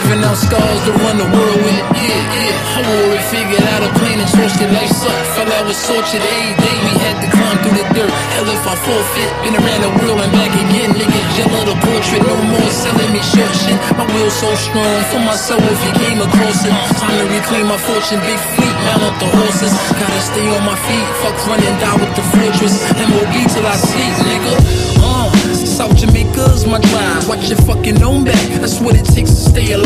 Giving out scars to run the world with it, yeah. I wore it, figured out a plan and torched it, life sucked. Felt I was tortured every day, we had to climb through the dirt. Hell if I forfeit, been around the world and back again. Nigga, gel of the portrait, no more selling me short shit. My will so strong, for myself if you came across it. Time to reclaim my fortune, big fleet, mount up the horses. Gotta stay on my feet, fuck running down with the fortress. MOB till I sleep, nigga. South Jamaica's my drive, watch your fucking own back. That's what it takes to stay alive.